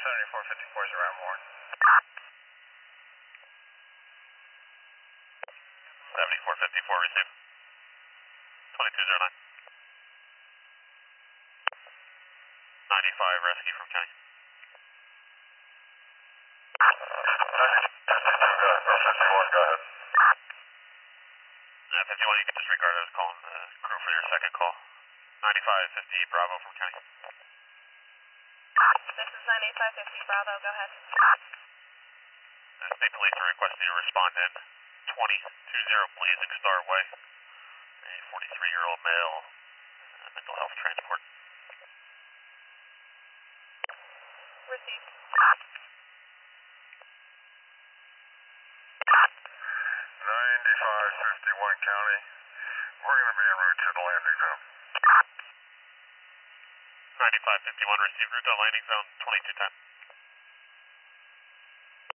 7454 is around more. 7454 received. 2209. 95 rescue from County. Go ahead. 51, you can disregard. I was calling the crew for your second call. 9550 Bravo from County. This is 9550 Bravo, go ahead. State Police are requesting a respondent 2020 Blazing Star Way. A 43-year-old male, mental health transport. Received. 9551 County. We're going to be en route to the landing zone. 9551 received route to landing zone 2210.